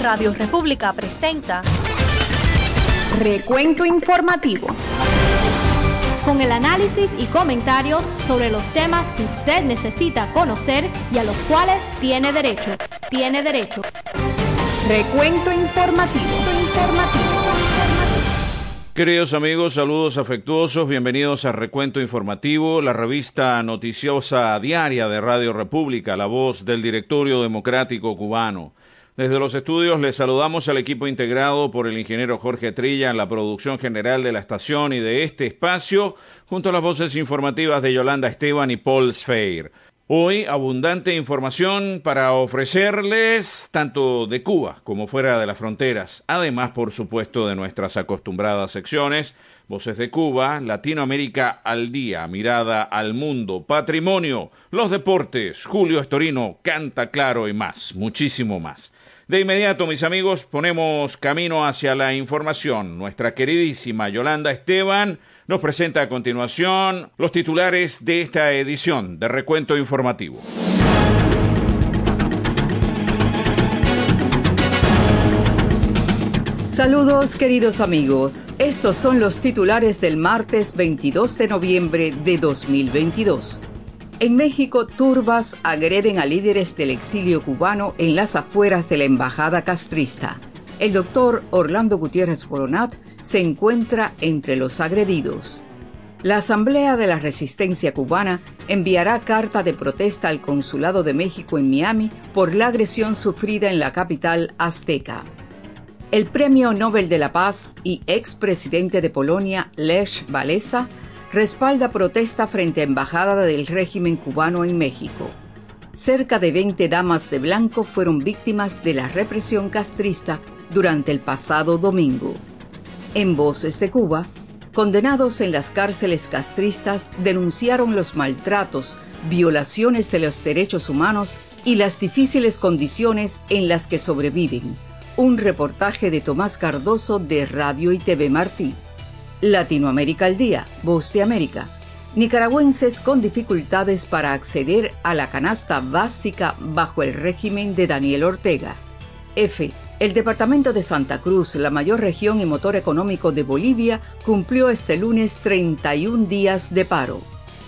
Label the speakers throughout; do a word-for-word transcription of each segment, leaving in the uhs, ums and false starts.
Speaker 1: Radio República presenta
Speaker 2: Recuento Informativo,
Speaker 1: con el análisis y comentarios sobre los temas que usted necesita conocer y a los cuales tiene derecho. Tiene derecho.
Speaker 2: Recuento Informativo. Informativo.
Speaker 3: Queridos amigos, saludos afectuosos, bienvenidos a Recuento Informativo, la revista noticiosa diaria de Radio República, la voz del Directorio Democrático Cubano. Desde los estudios les saludamos al equipo integrado por el ingeniero Jorge Trilla en la producción general de la estación y de este espacio, junto a las voces informativas de Yolanda Esteban y Paul Sfeir. Hoy, abundante información para ofrecerles tanto de Cuba como fuera de las fronteras, además, por supuesto, de nuestras acostumbradas secciones, Voces de Cuba, Latinoamérica al día, Mirada al mundo, Patrimonio, los deportes, Julio Estorino, Canta Claro y más, muchísimo más. De inmediato, mis amigos, ponemos camino hacia la información. Nuestra queridísima Yolanda Esteban nos presenta a continuación los titulares de esta edición de Recuento Informativo.
Speaker 4: Saludos, queridos amigos. Estos son los titulares del martes veintidós de noviembre de dos mil veintidós. En México, turbas agreden a líderes del exilio cubano en las afueras de la embajada castrista. El doctor Orlando Gutiérrez Boronat se encuentra entre los agredidos. La Asamblea de la Resistencia Cubana enviará carta de protesta al Consulado de México en Miami por la agresión sufrida en la capital azteca. El Premio Nobel de la Paz y expresidente de Polonia, Lech Walesa, respalda protesta frente a embajada del régimen cubano en México. Cerca de veinte damas de blanco fueron víctimas de la represión castrista durante el pasado domingo. En Voces de Cuba, condenados en las cárceles castristas denunciaron los maltratos, violaciones de los derechos humanos y las difíciles condiciones en las que sobreviven. Un reportaje de Tomás Cardoso de Radio y T V Martí. Latinoamérica al día, Voz de América. Nicaragüenses con dificultades para acceder a la canasta básica bajo el régimen de Daniel Ortega. F. El departamento de Santa Cruz, la mayor región y motor económico de Bolivia, cumplió este lunes treinta y un días de paro.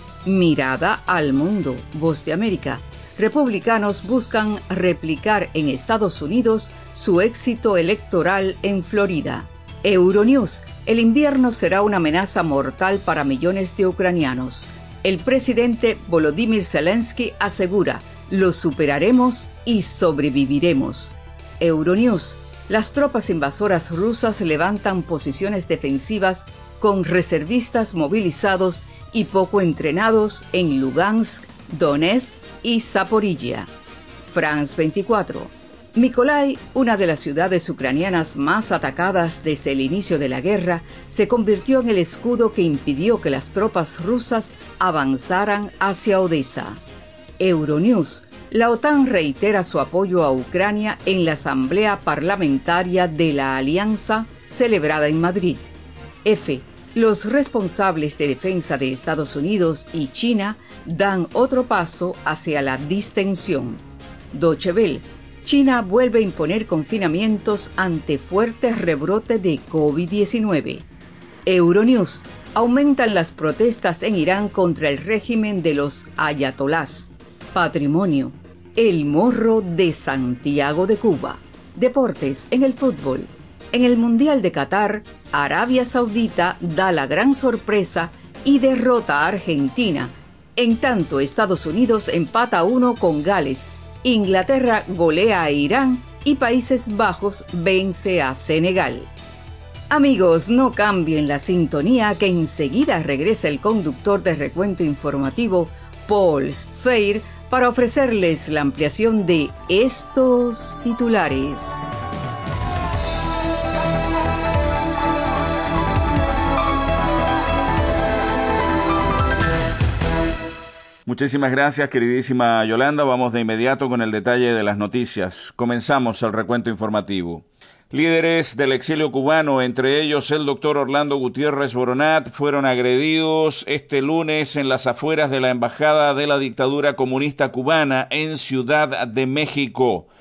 Speaker 4: Mirada al mundo, Voz de América. Republicanos buscan replicar en Estados Unidos su éxito electoral en Florida. Euronews. El invierno será una amenaza mortal para millones de ucranianos. El presidente Volodymyr Zelensky asegura, lo superaremos y sobreviviremos. Euronews. Las tropas invasoras rusas levantan posiciones defensivas con reservistas movilizados y poco entrenados en Lugansk, Donetsk y Zaporilla. France veinticuatro. Mykolaiv, una de las ciudades ucranianas más atacadas desde el inicio de la guerra, se convirtió en el escudo que impidió que las tropas rusas avanzaran hacia Odessa. Euronews. La OTAN reitera su apoyo a Ucrania en la Asamblea Parlamentaria de la Alianza celebrada en Madrid. F. Los responsables de defensa de Estados Unidos y China dan otro paso hacia la distensión. Deutsche Welle. China vuelve a imponer confinamientos ante fuerte rebrote de COVID diecinueve. Euronews. Aumentan las protestas en Irán contra el régimen de los ayatolás. Patrimonio. El Morro de Santiago de Cuba. Deportes en el fútbol. En el Mundial de Qatar, Arabia Saudita da la gran sorpresa y derrota a Argentina. En tanto, Estados Unidos empata a uno con Gales. Inglaterra golea a Irán y Países Bajos vence a Senegal. Amigos, no cambien la sintonía, que enseguida regresa el conductor de Recuento Informativo, Paul Sfeir, para ofrecerles la ampliación de estos titulares.
Speaker 3: Muchísimas gracias, queridísima Yolanda. Vamos de inmediato con el detalle de las noticias. Comenzamos el recuento informativo. Líderes del exilio cubano, entre ellos el doctor Orlando Gutiérrez Boronat, fueron agredidos este lunes en las afueras de la embajada de la dictadura comunista cubana en Ciudad de México.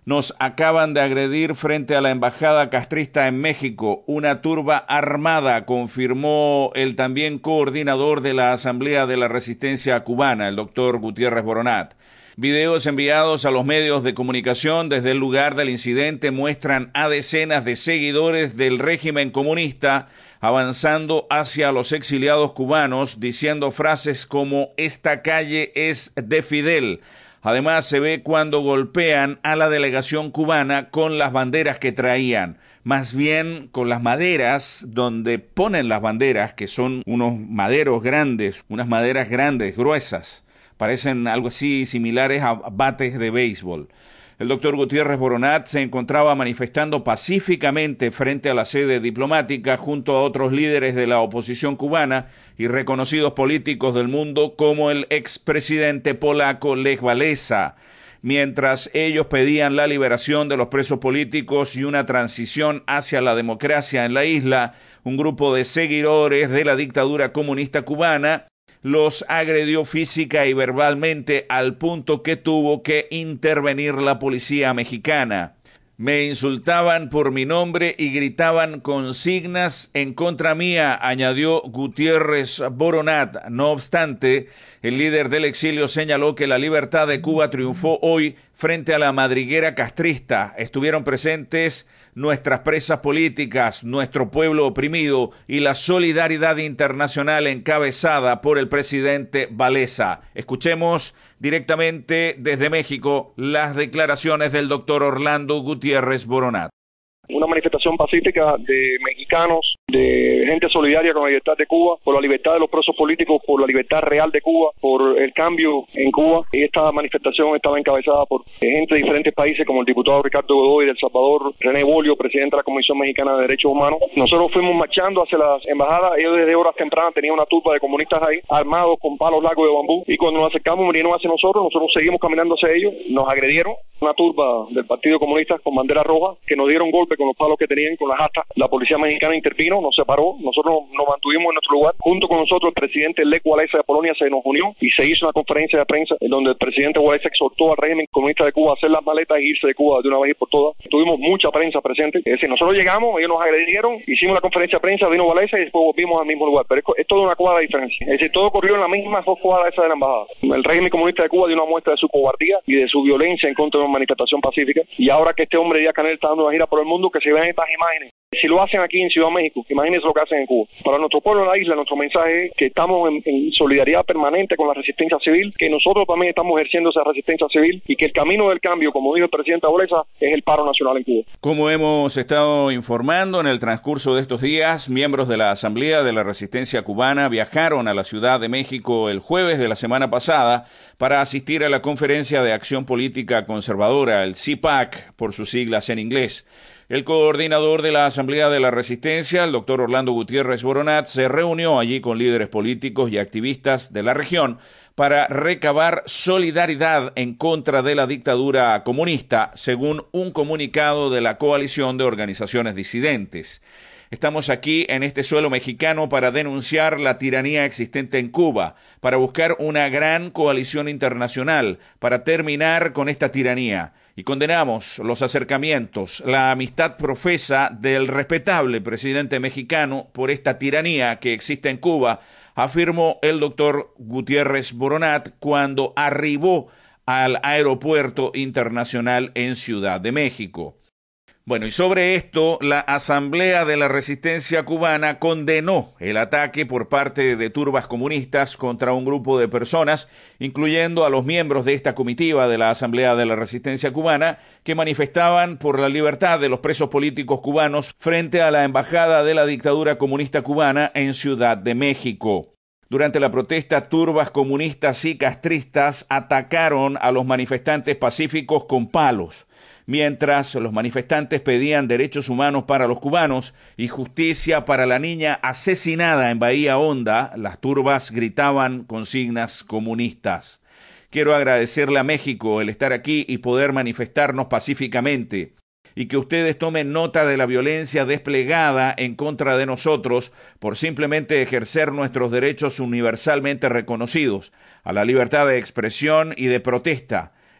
Speaker 3: Nos acaban de agredir frente a la embajada castrista en México. Una turba armada, confirmó el también coordinador de la Asamblea de la Resistencia Cubana, el doctor Gutiérrez Boronat. Videos enviados a los medios de comunicación desde el lugar del incidente muestran a decenas de seguidores del régimen comunista avanzando hacia los exiliados cubanos, diciendo frases como «Esta calle es de Fidel». Además, se ve cuando golpean a la delegación cubana con las banderas que traían, más bien con las maderas donde ponen las banderas, que son unos maderos grandes, unas maderas grandes, gruesas, parecen algo así similares a bates de béisbol. El doctor Gutiérrez Boronat se encontraba manifestando pacíficamente frente a la sede diplomática junto a otros líderes de la oposición cubana y reconocidos políticos del mundo como el expresidente polaco Lech Walesa, mientras ellos pedían la liberación de los presos políticos y una transición hacia la democracia en la isla. Un grupo de seguidores de la dictadura comunista cubana los agredió física y verbalmente al punto que tuvo que intervenir la policía mexicana. Me insultaban por mi nombre y gritaban consignas en contra mía, añadió Gutiérrez Boronat. No obstante, el líder del exilio señaló que la libertad de Cuba triunfó hoy frente a la madriguera castrista. Estuvieron presentes nuestras presas políticas, nuestro pueblo oprimido y la solidaridad internacional encabezada por el presidente Walesa. Escuchemos directamente desde México las declaraciones del doctor Orlando Gutiérrez Boronat.
Speaker 5: Una manifestación pacífica de mexicanos, de gente solidaria con la libertad de Cuba, por la libertad de los presos políticos, por la libertad real de Cuba, por el cambio en Cuba. Y esta manifestación estaba encabezada por gente de diferentes países, como el diputado Ricardo Godoy de El Salvador, René Bolio, presidente de la Comisión Mexicana de Derechos Humanos. Nosotros fuimos marchando hacia las embajadas. Ellos desde horas tempranas tenían una turba de comunistas ahí, armados con palos largos de bambú. Y cuando nos acercamos, vinieron hacia nosotros, nosotros seguimos caminando hacia ellos, nos agredieron. Una turba del Partido Comunista con bandera roja, que nos dieron golpe con los palos que tenían, con las astas. La policía mexicana intervino, nos separó, nosotros nos mantuvimos en nuestro lugar. Junto con nosotros, el presidente Lech Walesa de Polonia se nos unió y se hizo una conferencia de prensa en donde el presidente Walesa exhortó al régimen comunista de Cuba a hacer las maletas y irse de Cuba de una vez y por todas. Tuvimos mucha prensa presente. Es decir, nosotros llegamos, ellos nos agredieron, hicimos la conferencia de prensa, vino Walesa y después volvimos al mismo lugar. Pero es, es toda una cuadra de diferencia. Es decir, todo ocurrió en la misma cuadra esa de la embajada. El régimen comunista de Cuba dio una muestra de su cobardía y de su violencia en contra de una manifestación pacífica. Y ahora que este hombre Díaz-Canel está dando una gira por el mundo, que se vean estas imágenes. Si lo hacen aquí en Ciudad de México, imagínense lo que hacen en Cuba. Para nuestro pueblo en la isla, nuestro mensaje es que estamos en, en solidaridad permanente con la resistencia civil, que nosotros también estamos ejerciendo esa resistencia civil y que el camino del cambio, como dijo el presidente Walesa, es el paro nacional en Cuba.
Speaker 3: Como hemos estado informando en el transcurso de estos días, miembros de la Asamblea de la Resistencia Cubana viajaron a la Ciudad de México el jueves de la semana pasada para asistir a la Conferencia de Acción Política Conservadora, el C I P A C, por sus siglas en inglés. El coordinador de la Asamblea de la Resistencia, el doctor Orlando Gutiérrez Boronat, se reunió allí con líderes políticos y activistas de la región para recabar solidaridad en contra de la dictadura comunista, según un comunicado de la coalición de organizaciones disidentes. Estamos aquí en este suelo mexicano para denunciar la tiranía existente en Cuba, para buscar una gran coalición internacional, para terminar con esta tiranía. Y condenamos los acercamientos, la amistad profesa del respetable presidente mexicano por esta tiranía que existe en Cuba, afirmó el doctor Gutiérrez Boronat cuando arribó al aeropuerto internacional en Ciudad de México. Bueno, y sobre esto, la Asamblea de la Resistencia Cubana condenó el ataque por parte de turbas comunistas contra un grupo de personas, incluyendo a los miembros de esta comitiva de la Asamblea de la Resistencia Cubana, que manifestaban por la libertad de los presos políticos cubanos frente a la embajada de la dictadura comunista cubana en Ciudad de México. Durante la protesta, turbas comunistas y castristas atacaron a los manifestantes pacíficos con palos, mientras los manifestantes pedían derechos humanos para los cubanos y justicia para la niña asesinada en Bahía Honda. Las turbas gritaban consignas comunistas. Quiero agradecerle a México el estar aquí y poder manifestarnos pacíficamente, y que ustedes tomen nota de la violencia desplegada en contra de nosotros por simplemente ejercer nuestros derechos universalmente reconocidos a la libertad de expresión y de protesta.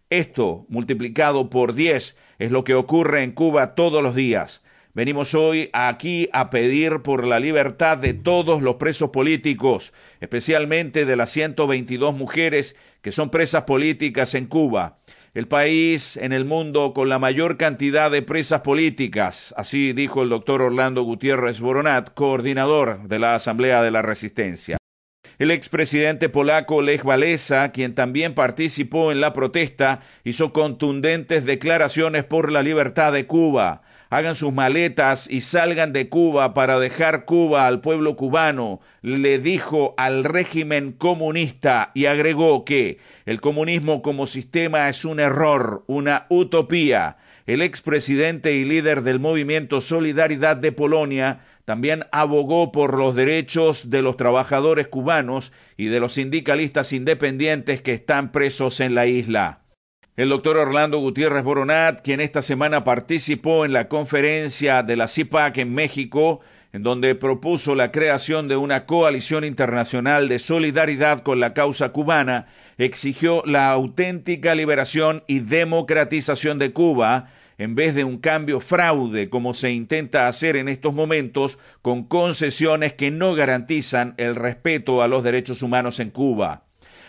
Speaker 3: Esto, multiplicado por diez, es lo que ocurre en Cuba todos los días. Venimos hoy aquí a pedir por la libertad de todos los presos políticos, especialmente de las ciento veintidós mujeres que son presas políticas en Cuba. El país en el mundo con la mayor cantidad de presas políticas, así dijo el doctor Orlando Gutiérrez Boronat, coordinador de la Asamblea de la Resistencia. El expresidente polaco Lech Walesa, quien también participó en la protesta, hizo contundentes declaraciones por la libertad de Cuba. Hagan sus maletas y salgan de Cuba para dejar Cuba al pueblo cubano, le dijo al régimen comunista y agregó que el comunismo como sistema es un error, una utopía. El expresidente y líder del movimiento Solidaridad de Polonia también abogó por los derechos de los trabajadores cubanos y de los sindicalistas independientes que están presos en la isla. El doctor Orlando Gutiérrez Boronat, quien esta semana participó en la conferencia de la C I P A C en México, en donde propuso la creación de una coalición internacional de solidaridad con la causa cubana, exigió la auténtica liberación y democratización de Cuba, en vez de un cambio fraude como se intenta hacer en estos momentos con concesiones que no garantizan el respeto a los derechos humanos en Cuba.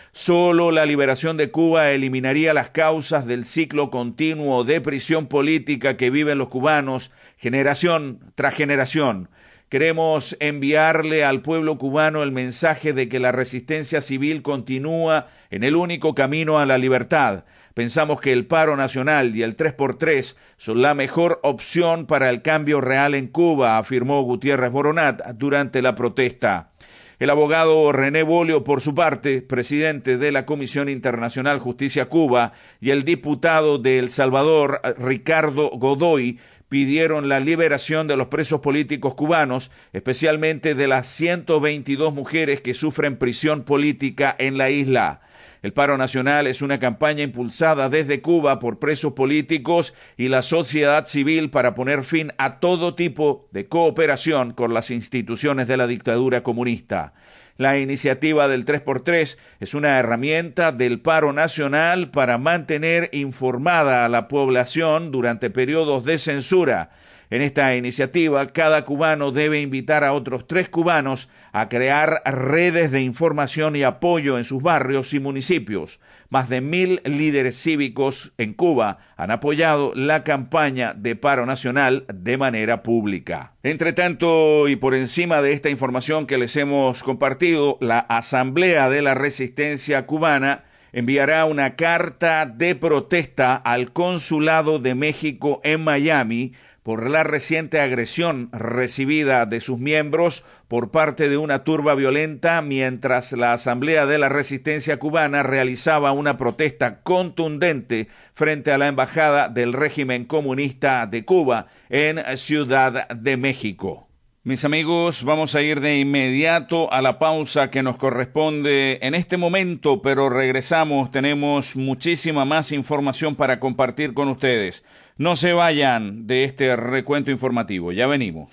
Speaker 3: Solo la liberación de Cuba eliminaría las causas del ciclo continuo de prisión política que viven los cubanos, generación tras generación. Queremos enviarle al pueblo cubano el mensaje de que la resistencia civil continúa en el único camino a la libertad. Pensamos que el paro nacional y el tres por tres son la mejor opción para el cambio real en Cuba, afirmó Gutiérrez Boronat durante la protesta. El abogado René Bolio, por su parte, presidente de la Comisión Internacional Justicia Cuba, y el diputado de El Salvador, Ricardo Godoy, pidieron la liberación de los presos políticos cubanos, especialmente de las ciento veintidós mujeres que sufren prisión política en la isla. El paro nacional es una campaña impulsada desde Cuba por presos políticos y la sociedad civil para poner fin a todo tipo de cooperación con las instituciones de la dictadura comunista. La iniciativa del tres por tres es una herramienta del paro nacional para mantener informada a la población durante periodos de censura. En esta iniciativa, cada cubano debe invitar a otros tres cubanos a crear redes de información y apoyo en sus barrios y municipios. Más de mil líderes cívicos en Cuba han apoyado la campaña de paro nacional de manera pública. Entre tanto, y por encima de esta información que les hemos compartido, la Asamblea de la Resistencia Cubana enviará una carta de protesta al Consulado de México en Miami por la reciente agresión recibida de sus miembros por parte de una turba violenta mientras la Asamblea de la Resistencia Cubana realizaba una protesta contundente frente a la Embajada del régimen comunista de Cuba en Ciudad de México. Mis amigos, vamos a ir de inmediato a la pausa que nos corresponde en este momento, pero regresamos, tenemos muchísima más información para compartir con ustedes. No se vayan de este recuento informativo, ya venimos.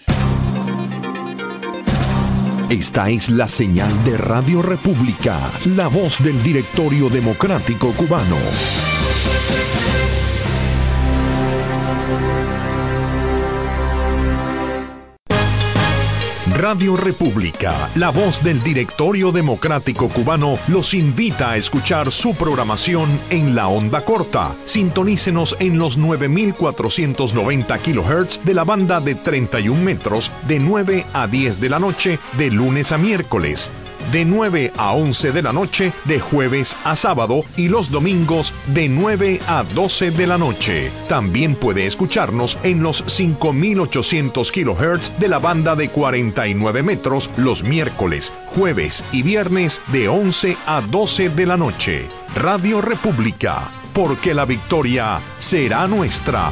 Speaker 6: Esta es la señal de Radio República, la voz del Directorio Democrático Cubano. Radio República, la voz del Directorio Democrático Cubano, los invita a escuchar su programación en la onda corta. Sintonícenos en los nueve mil cuatrocientos noventa kilohertz de la banda de treinta y un metros de nueve a diez de la noche de lunes a miércoles, de nueve a once de la noche de jueves a sábado y los domingos de nueve a doce de la noche. También puede escucharnos en los cinco mil ochocientos kilohertz de la banda de cuarenta y nueve metros los miércoles, jueves y viernes de once a doce de la noche. Radio República, porque la victoria será nuestra.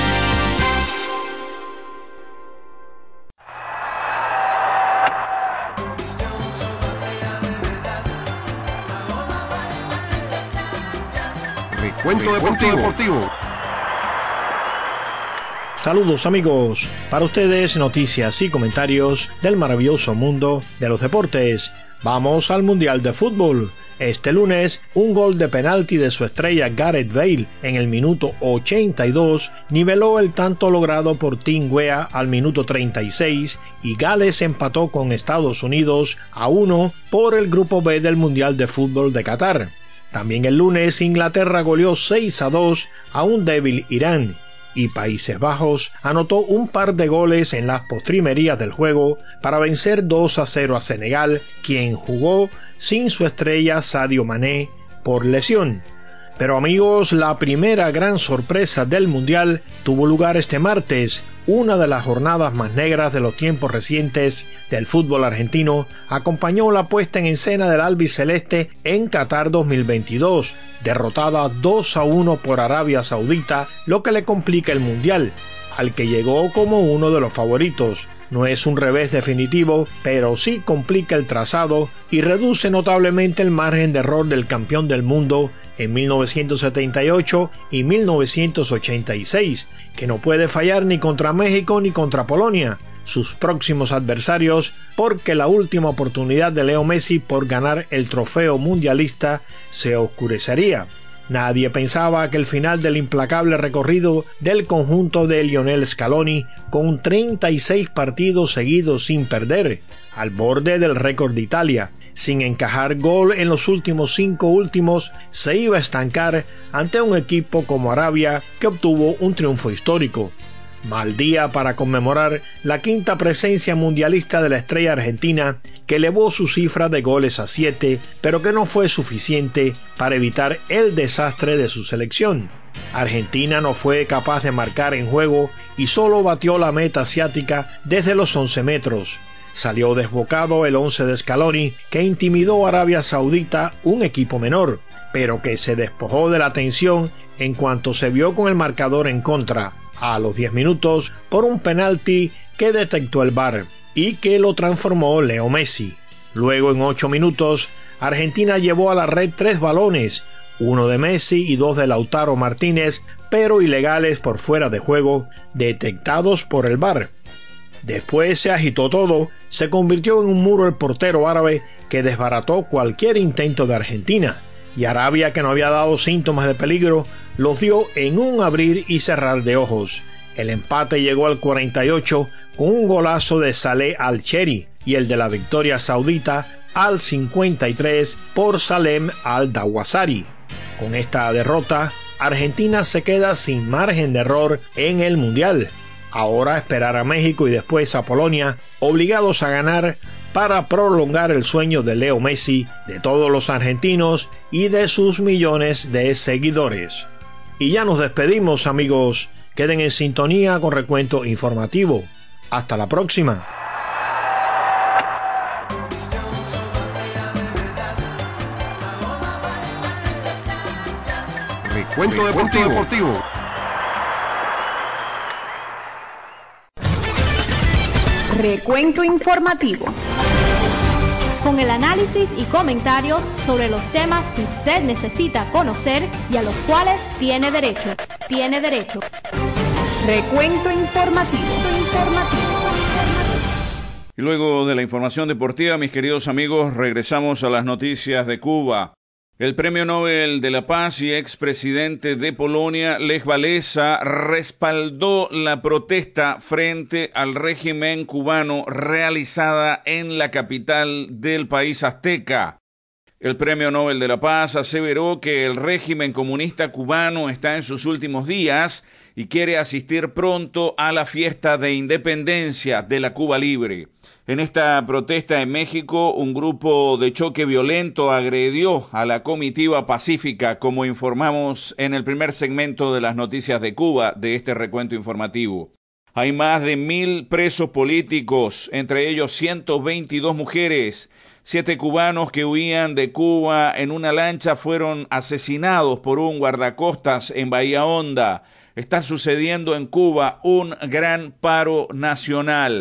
Speaker 7: Cuento deportivo. deportivo.
Speaker 8: Saludos amigos, para ustedes noticias y comentarios del maravilloso mundo de los deportes. Vamos al Mundial de Fútbol. Este lunes, un gol de penalti de su estrella Gareth Bale en el minuto ochenta y dos niveló el tanto logrado por Tim Weah al minuto treinta y seis y Gales empató con Estados Unidos a uno por el Grupo B del Mundial de Fútbol de Qatar. También el lunes, Inglaterra goleó seis a dos a un débil Irán y Países Bajos anotó un par de goles en las postrimerías del juego para vencer dos a cero a Senegal, quien jugó sin su estrella Sadio Mané por lesión. Pero amigos, la primera gran sorpresa del Mundial tuvo lugar este martes. Una de las jornadas más negras de los tiempos recientes del fútbol argentino acompañó la puesta en escena del albiceleste en Qatar dos mil veintidós, derrotada dos a uno por Arabia Saudita, lo que le complica el Mundial, al que llegó como uno de los favoritos. No es un revés definitivo, pero sí complica el trazado y reduce notablemente el margen de error del campeón del mundo en mil novecientos setenta y ocho y mil novecientos ochenta y seis, que no puede fallar ni contra México ni contra Polonia, sus próximos adversarios, porque la última oportunidad de Leo Messi por ganar el trofeo mundialista se oscurecería. Nadie pensaba que el final del implacable recorrido del conjunto de Lionel Scaloni, con treinta y seis partidos seguidos sin perder, al borde del récord de Italia, sin encajar gol en los últimos cinco últimos, se iba a estancar ante un equipo como Arabia, que obtuvo un triunfo histórico. Mal día para conmemorar la quinta presencia mundialista de la estrella argentina, que elevó su cifra de goles a siete, pero que no fue suficiente para evitar el desastre de su selección. Argentina no fue capaz de marcar en juego y solo batió la meta asiática desde los once metros. Salió desbocado el once de Scaloni, que intimidó a Arabia Saudita, un equipo menor, pero que se despojó de la tensión en cuanto se vio con el marcador en contra, a los diez minutos, por un penalti que detectó el V A R y que lo transformó Leo Messi. Luego, en ocho minutos, Argentina llevó a la red tres balones, uno de Messi y dos de Lautaro Martínez, pero ilegales por fuera de juego, detectados por el V A R. Después se agitó todo, se convirtió en un muro el portero árabe que desbarató cualquier intento de Argentina, y Arabia, que no había dado síntomas de peligro, los dio en un abrir y cerrar de ojos. El empate llegó al cuarenta y ocho con un golazo de Saleh Al-Cheri y el de la victoria saudita al cincuenta y tres por Salem Al-Dawasari. Con esta derrota, Argentina se queda sin margen de error en el Mundial. Ahora esperar a México y después a Polonia, obligados a ganar para prolongar el sueño de Leo Messi, de todos los argentinos y de sus millones de seguidores. Y ya nos despedimos, amigos. Queden en sintonía con Recuento Informativo. Hasta la próxima.
Speaker 7: Recuento Deportivo. Deportivo.
Speaker 2: Recuento Informativo.
Speaker 1: Con el análisis y comentarios sobre los temas que usted necesita conocer y a los cuales tiene derecho. Tiene derecho.
Speaker 2: Recuento Informativo. Informativo.
Speaker 3: Y luego de la información deportiva, mis queridos amigos, regresamos a las noticias de Cuba. El Premio Nobel de la Paz y expresidente de Polonia, Lech Walesa, respaldó la protesta frente al régimen cubano realizada en la capital del país azteca. El Premio Nobel de la Paz aseveró que el régimen comunista cubano está en sus últimos días y quiere asistir pronto a la fiesta de independencia de la Cuba libre. En esta protesta en México, un grupo de choque violento agredió a la comitiva pacífica, como informamos en el primer segmento de las noticias de Cuba de este recuento informativo. Hay más de mil presos políticos, entre ellos ciento veintidós mujeres. Siete cubanos que huían de Cuba en una lancha fueron asesinados por un guardacostas en Bahía Honda. Está sucediendo en Cuba un gran paro nacional.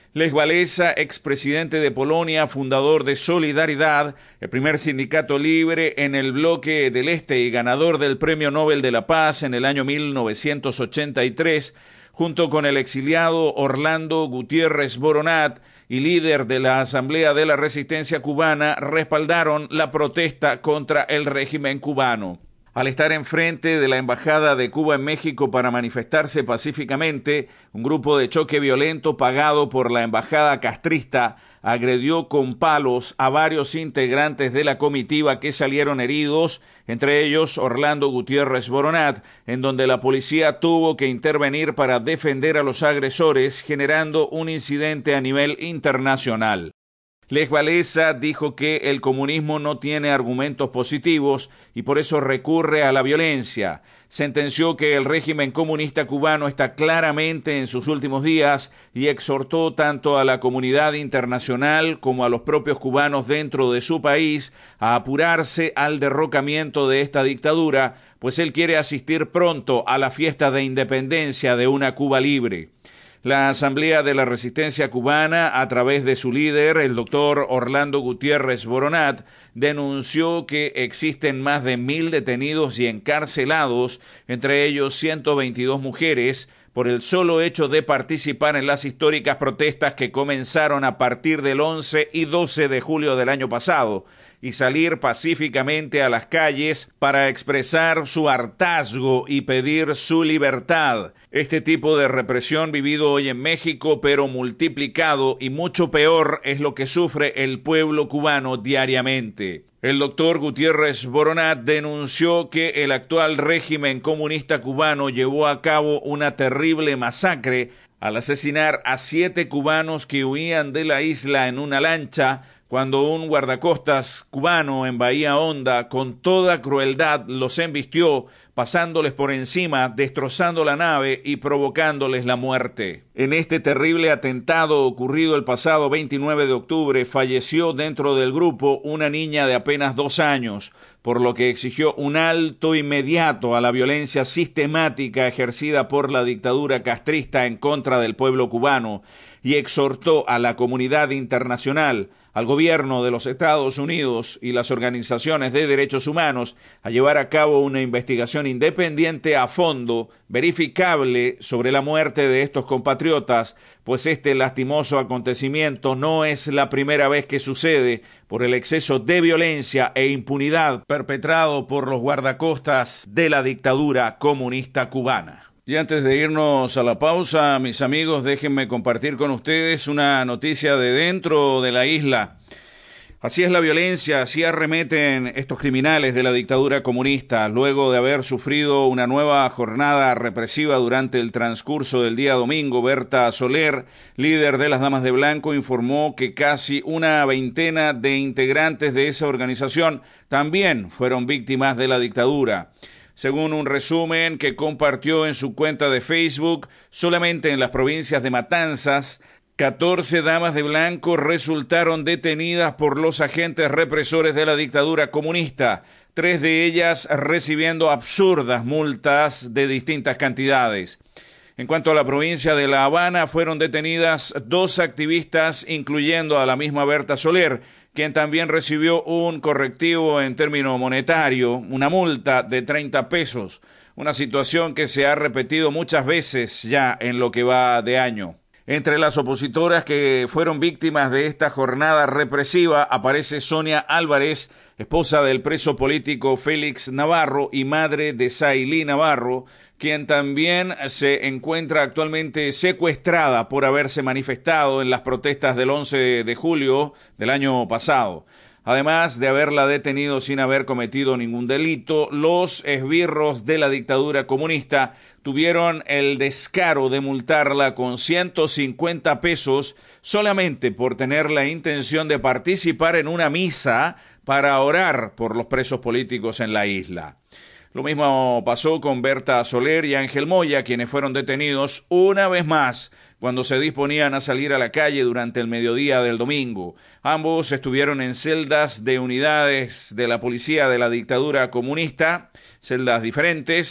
Speaker 3: Lech Walesa, expresidente de Polonia, fundador de Solidaridad, el primer sindicato libre en el bloque del Este y ganador del Premio Nobel de la Paz en el año mil novecientos ochenta y tres, junto con el exiliado Orlando Gutiérrez Boronat y líder de la Asamblea de la Resistencia Cubana, respaldaron la protesta contra el régimen cubano. Al estar enfrente de la Embajada de Cuba en México para manifestarse pacíficamente, un grupo de choque violento pagado por la embajada castrista agredió con palos a varios integrantes de la comitiva que salieron heridos, entre ellos Orlando Gutiérrez Boronat, en donde la policía tuvo que intervenir para defender a los agresores, generando un incidente a nivel internacional. Lech Walesa dijo que el comunismo no tiene argumentos positivos y por eso recurre a la violencia. Sentenció que el régimen comunista cubano está claramente en sus últimos días y exhortó tanto a la comunidad internacional como a los propios cubanos dentro de su país a apurarse al derrocamiento de esta dictadura, pues él quiere asistir pronto a la fiesta de independencia de una Cuba libre. La Asamblea de la Resistencia Cubana, a través de su líder, el doctor Orlando Gutiérrez Boronat, denunció que existen más de mil detenidos y encarcelados, entre ellos ciento veintidós mujeres, por el solo hecho de participar en las históricas protestas que comenzaron a partir del once y doce de julio del año pasado, y salir pacíficamente a las calles para expresar su hartazgo y pedir su libertad. Este tipo de represión vivido hoy en México, pero multiplicado y mucho peor, es lo que sufre el pueblo cubano diariamente. El doctor Gutiérrez Boronat denunció que el actual régimen comunista cubano llevó a cabo una terrible masacre al asesinar a siete cubanos que huían de la isla en una lancha, cuando un guardacostas cubano en Bahía Honda con toda crueldad los embistió, pasándoles por encima, destrozando la nave y provocándoles la muerte. En este terrible atentado ocurrido el pasado veintinueve de octubre, falleció dentro del grupo una niña de apenas dos años, por lo que exigió un alto inmediato a la violencia sistemática ejercida por la dictadura castrista en contra del pueblo cubano y exhortó a la comunidad internacional, al gobierno de los Estados Unidos y las organizaciones de derechos humanos a llevar a cabo una investigación independiente a fondo, verificable, sobre la muerte de estos compatriotas, pues este lastimoso acontecimiento no es la primera vez que sucede por el exceso de violencia e impunidad perpetrado por los guardacostas de la dictadura comunista cubana. Y antes de irnos a la pausa, mis amigos, déjenme compartir con ustedes una noticia de dentro de la isla. Así es la violencia, así arremeten estos criminales de la dictadura comunista, luego de haber sufrido una nueva jornada represiva durante el transcurso del día domingo. Berta Soler, líder de las Damas de Blanco, informó que casi una veintena de integrantes de esa organización también fueron víctimas de la dictadura. Según un resumen que compartió en su cuenta de Facebook, solamente en las provincias de Matanzas, catorce damas de blanco resultaron detenidas por los agentes represores de la dictadura comunista, tres de ellas recibiendo absurdas multas de distintas cantidades. En cuanto a la provincia de La Habana, fueron detenidas dos activistas, incluyendo a la misma Berta Soler, quien también recibió un correctivo en término monetario, una multa de treinta pesos, una situación que se ha repetido muchas veces ya en lo que va de año. Entre las opositoras que fueron víctimas de esta jornada represiva aparece Sonia Álvarez, esposa del preso político Félix Navarro y madre de Sailí Navarro, quien también se encuentra actualmente secuestrada por haberse manifestado en las protestas del once de julio del año pasado. Además de haberla detenido sin haber cometido ningún delito, los esbirros de la dictadura comunista tuvieron el descaro de multarla con ciento cincuenta pesos solamente por tener la intención de participar en una misa para orar por los presos políticos en la isla. Lo mismo pasó con Berta Soler y Ángel Moya, quienes fueron detenidos una vez más cuando se disponían a salir a la calle durante el mediodía del domingo. Ambos estuvieron en celdas de unidades de la policía de la dictadura comunista, celdas diferentes,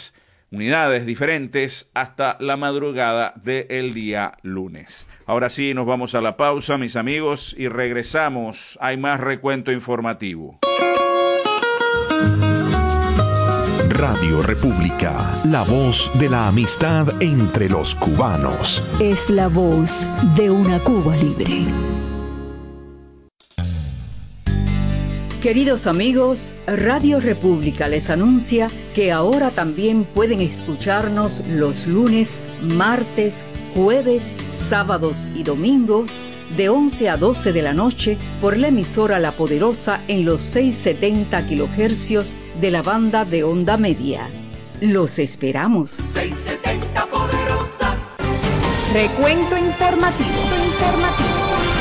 Speaker 3: unidades diferentes hasta la madrugada del día lunes. Ahora sí, nos vamos a la pausa, mis amigos, y regresamos. Hay más recuento informativo.
Speaker 6: Radio República, la voz de la amistad entre los cubanos.
Speaker 9: Es la voz de una Cuba libre.
Speaker 4: Queridos amigos, Radio República les anuncia que ahora también pueden escucharnos los lunes, martes, jueves, sábados y domingos de once a doce de la noche por la emisora La Poderosa en los seiscientos setenta kilohercios de la banda de onda media. Los esperamos.
Speaker 2: seiscientos setenta Poderosa. Recuento informativo. informativo.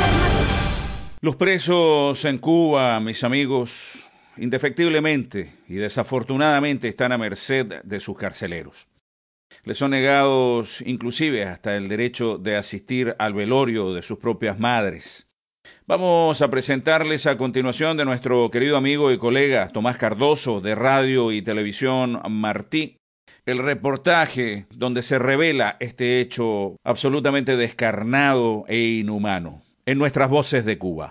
Speaker 3: Los presos en Cuba, mis amigos, indefectiblemente y desafortunadamente están a merced de sus carceleros. Les son negados inclusive hasta el derecho de asistir al velorio de sus propias madres. Vamos a presentarles a continuación de nuestro querido amigo y colega Tomás Cardoso de Radio y Televisión Martí, el reportaje donde se revela este hecho absolutamente descarnado e inhumano en nuestras voces de Cuba.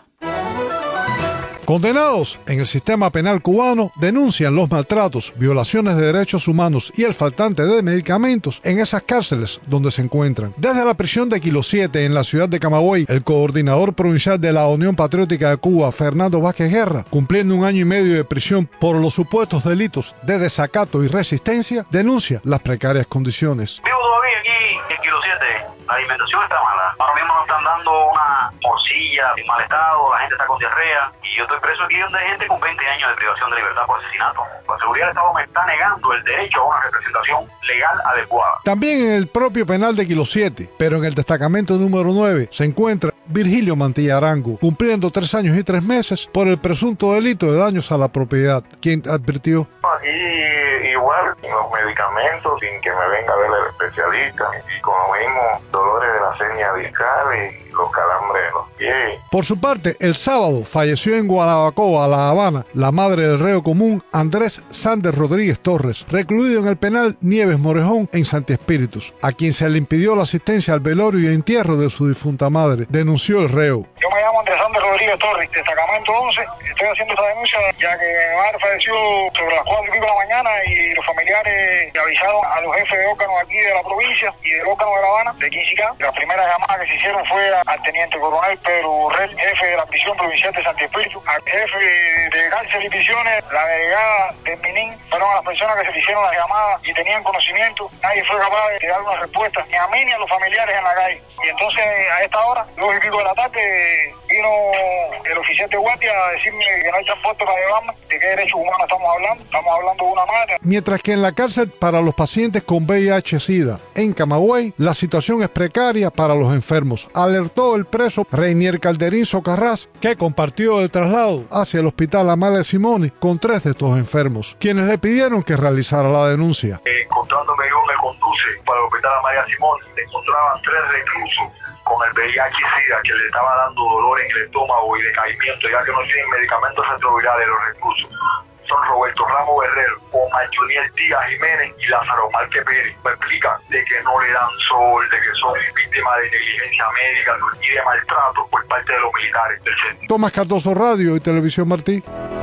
Speaker 10: Condenados en el sistema penal cubano denuncian los maltratos, violaciones de derechos humanos y el faltante de medicamentos en esas cárceles donde se encuentran. Desde la prisión de Kilo siete en la ciudad de Camagüey, el coordinador provincial de la Unión Patriótica de Cuba, Fernando Vázquez Guerra, cumpliendo un año y medio de prisión por los supuestos delitos de desacato y resistencia, denuncia las precarias condiciones.
Speaker 11: Vivo todavía aquí en Kilo siete. La alimentación está mala. Ahora mismo nos están dando una morcilla en mal estado, la gente está con diarrea y yo estoy preso aquí donde hay gente con veinte años de privación de libertad por asesinato. La seguridad del Estado me está negando el derecho a una representación legal adecuada.
Speaker 10: También en el propio penal de Kilo siete, pero en el destacamento número nueve, se encuentra Virgilio Mantilla Arango, cumpliendo tres años y tres meses por el presunto delito de daños a la propiedad, quien advirtió:
Speaker 12: aquí igual, sin los medicamentos, sin que me venga a ver el especialista, y con lo mismo dolores de la seña discal y los calambres en los pies.
Speaker 10: Por su parte, el sábado falleció en Guanabacoa, La Habana, la madre del reo común Andrés Sander Rodríguez Torres, recluido en el penal Nieves Morejón en Santi Espíritus, a quien se le impidió la asistencia al velorio y entierro de su difunta madre, denunció el reo.
Speaker 13: Yo me llamo Andrés Sander Rodríguez Torres, destacamento once. Estoy haciendo esta denuncia ya que mi madre falleció sobre las cuatro y pico de la mañana y los familiares le avisaron a los jefes de órganos aquí de la provincia y del órgano de La Habana, de Quinchicá. La primera llamada que se hicieron fue al teniente coronel Pedro Burrell, jefe de la prisión provincial de Santi Espíritu, al jefe de cárcel y prisiones, la delegada de Minin, fueron a las personas que se le hicieron las llamadas y tenían conocimiento. Nadie fue capaz de dar una respuesta, ni a mí ni a los familiares en la calle. Y entonces a esta hora, dos y pico de la tarde, vino el oficial de guardia a decirme que no hay transporte para llevarme. ¿De qué derechos humanos estamos hablando? Estamos hablando de una madre.
Speaker 10: Mientras que en la cárcel para los pacientes con V I H SIDA en Camagüey, la situación es precaria para los enfermos, alertó el preso Reinier Calderín Socarrás, que compartió el traslado hacia el hospital Amalia Simoni con tres de estos enfermos, quienes le pidieron que realizara la denuncia.
Speaker 11: Eh, encontrándome yo me conduce para el hospital Amalia Simoni, encontraban tres reclusos con el V I H SIDA que le estaba dando dolor en el estómago y decaimiento, ya que no tienen medicamentos retrovirales los reclusos. Son Roberto Ramos Guerrero, Omar Juniel Díaz Jiménez y Lázaro Márquez Pérez. Me explican de que no le dan sol, de que son víctimas de negligencia médica y de maltrato por parte de los militares del centro.
Speaker 10: Tomás Cardoso, Radio y Televisión Martí.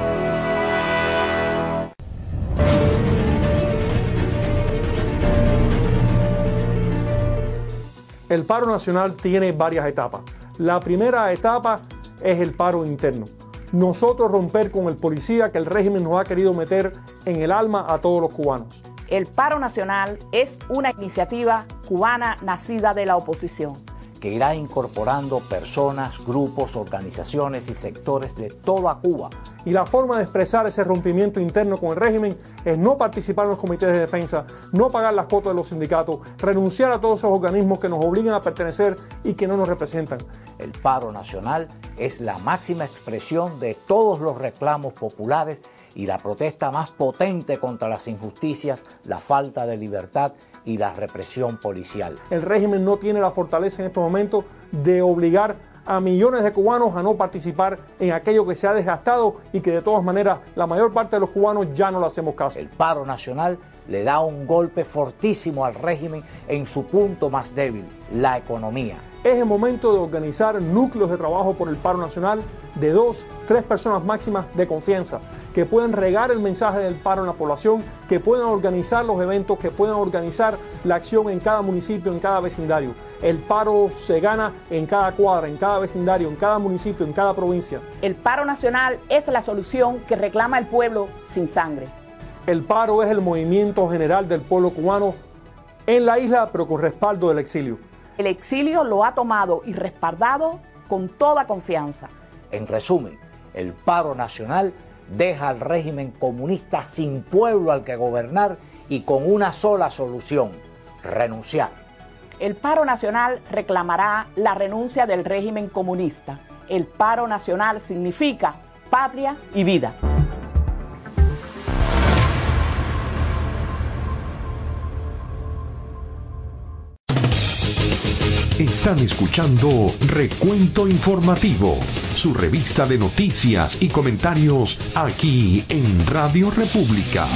Speaker 14: El paro nacional tiene varias etapas. La primera etapa es el paro interno. Nosotros romper con el policía que el régimen nos ha querido meter en el alma a todos los cubanos.
Speaker 15: El paro nacional es una iniciativa cubana nacida de la oposición,
Speaker 16: que irá incorporando personas, grupos, organizaciones y sectores de toda Cuba.
Speaker 14: Y la forma de expresar ese rompimiento interno con el régimen es no participar en los comités de defensa, no pagar las cuotas de los sindicatos, renunciar a todos esos organismos que nos obligan a pertenecer y que no nos representan.
Speaker 16: El paro nacional es la máxima expresión de todos los reclamos populares y la protesta más potente contra las injusticias, la falta de libertad y la represión policial.
Speaker 14: El régimen no tiene la fortaleza en estos momentos de obligar a millones de cubanos a no participar en aquello que se ha desgastado y que de todas maneras la mayor parte de los cubanos ya no le hacemos caso.
Speaker 16: El paro nacional le da un golpe fortísimo al régimen en su punto más débil, la economía.
Speaker 14: Es el momento de organizar núcleos de trabajo por el paro nacional de dos, tres personas máximas de confianza, que puedan regar el mensaje del paro en la población, que puedan organizar los eventos, que puedan organizar la acción en cada municipio, en cada vecindario. El paro se gana en cada cuadra, en cada vecindario, en cada municipio, en cada provincia.
Speaker 15: El paro nacional es la solución que reclama el pueblo sin sangre.
Speaker 14: El paro es el movimiento general del pueblo cubano en la isla, pero con respaldo del exilio.
Speaker 15: El exilio lo ha tomado y respaldado con toda confianza.
Speaker 16: En resumen, el paro nacional deja al régimen comunista sin pueblo al que gobernar y con una sola solución: renunciar.
Speaker 15: El paro nacional reclamará la renuncia del régimen comunista. El paro nacional significa patria y vida.
Speaker 6: Están escuchando Recuento Informativo, su revista de noticias y comentarios aquí en Radio República.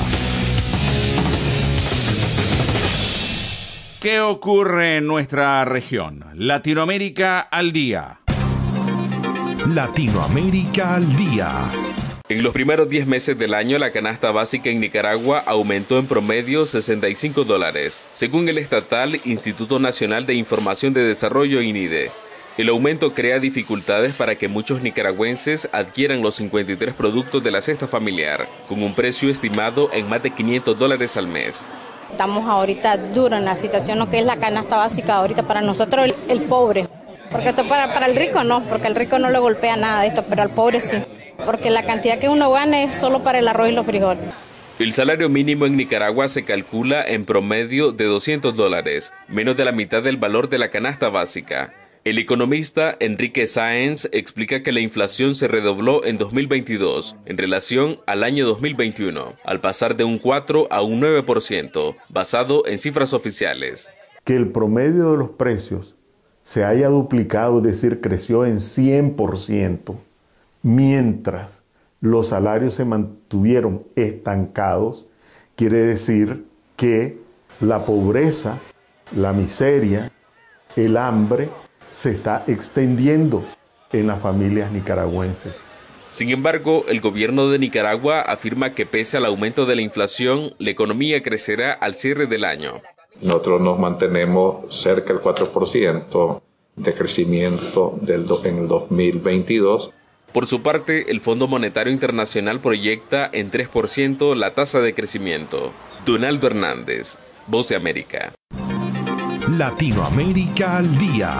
Speaker 3: ¿Qué ocurre en nuestra región? Latinoamérica al día.
Speaker 6: Latinoamérica al día.
Speaker 17: En los primeros diez meses del año, la canasta básica en Nicaragua aumentó en promedio sesenta y cinco dólares, según el estatal Instituto Nacional de Información de Desarrollo, I N I D E. El aumento crea dificultades para que muchos nicaragüenses adquieran los cincuenta y tres productos de la cesta familiar, con un precio estimado en más de quinientos dólares al mes.
Speaker 18: Estamos ahorita duros en la situación, lo que es la canasta básica ahorita para nosotros, el, el pobre. Porque esto para, para el rico no, porque el rico no le golpea nada de esto, pero al pobre sí. Porque la cantidad que uno gana es solo para el arroz y los frijoles.
Speaker 17: El salario mínimo en Nicaragua se calcula en promedio de doscientos dólares, menos de la mitad del valor de la canasta básica. El economista Enrique Sáenz explica que la inflación se redobló en dos mil veintidós en relación al año dos mil veintiuno, al pasar de un cuatro a un nueve por ciento, basado en cifras oficiales.
Speaker 19: Que el promedio de los precios se haya duplicado, es decir, creció en cien por ciento, mientras los salarios se mantuvieron estancados, quiere decir que la pobreza, la miseria, el hambre se está extendiendo en las familias nicaragüenses.
Speaker 17: Sin embargo, el gobierno de Nicaragua afirma que pese al aumento de la inflación, la economía crecerá al cierre del año.
Speaker 20: Nosotros nos mantenemos cerca del cuatro por ciento de crecimiento del do, en el dos mil veintidós.
Speaker 17: Por su parte, el Fondo Monetario Internacional proyecta en tres por ciento la tasa de crecimiento. Donaldo Hernández, Voz de América.
Speaker 6: Latinoamérica al día.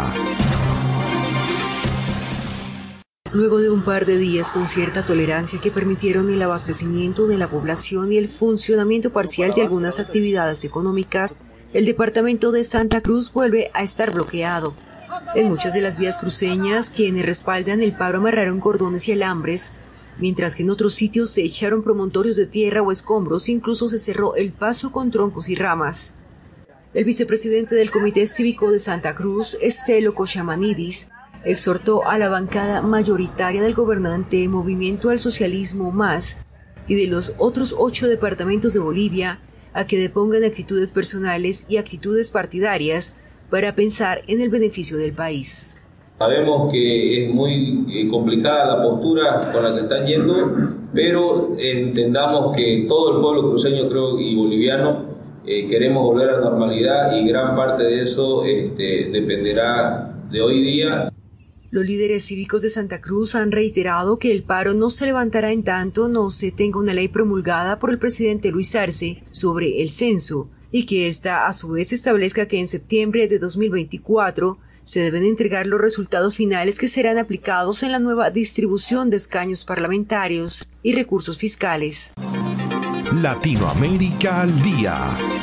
Speaker 21: Luego de un par de días con cierta tolerancia que permitieron el abastecimiento de la población y el funcionamiento parcial de algunas actividades económicas, el departamento de Santa Cruz vuelve a estar bloqueado. En muchas de las vías cruceñas, quienes respaldan el paro amarraron cordones y alambres, mientras que en otros sitios se echaron promontorios de tierra o escombros, incluso se cerró el paso con troncos y ramas. El vicepresidente del Comité Cívico de Santa Cruz, Estelo Cochamanidis, exhortó a la bancada mayoritaria del gobernante Movimiento al Socialismo Más y de los otros ocho departamentos de Bolivia a que depongan actitudes personales y actitudes partidarias para pensar en el beneficio del país.
Speaker 22: Sabemos que es muy eh, complicada la postura con la que están yendo, pero entendamos que todo el pueblo cruceño, creo, y boliviano eh, queremos volver a la normalidad y gran parte de eso este, dependerá de hoy día.
Speaker 21: Los líderes cívicos de Santa Cruz han reiterado que el paro no se levantará en tanto no se tenga una ley promulgada por el presidente Luis Arce sobre el censo y que ésta a su vez establezca que en septiembre de dos mil veinticuatro se deben entregar los resultados finales que serán aplicados en la nueva distribución de escaños parlamentarios y recursos fiscales.
Speaker 6: Latinoamérica al día.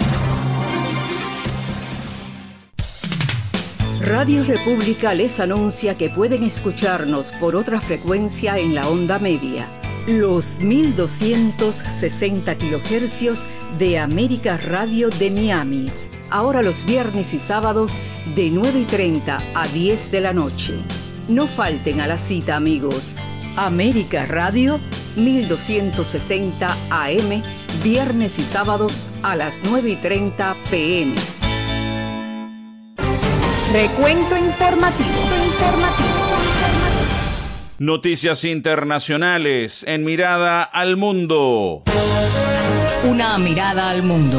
Speaker 4: Radio República les anuncia que pueden escucharnos por otra frecuencia en la onda media, los mil doscientos sesenta kilohercios de América Radio de Miami, ahora los viernes y sábados de nueve y treinta a diez de la noche. No falten a la cita, amigos. América Radio, mil doscientos sesenta A M, viernes y sábados a las nueve y treinta P M.
Speaker 1: Recuento informativo. informativo.
Speaker 3: Noticias internacionales en Mirada al Mundo.
Speaker 9: Una mirada al mundo.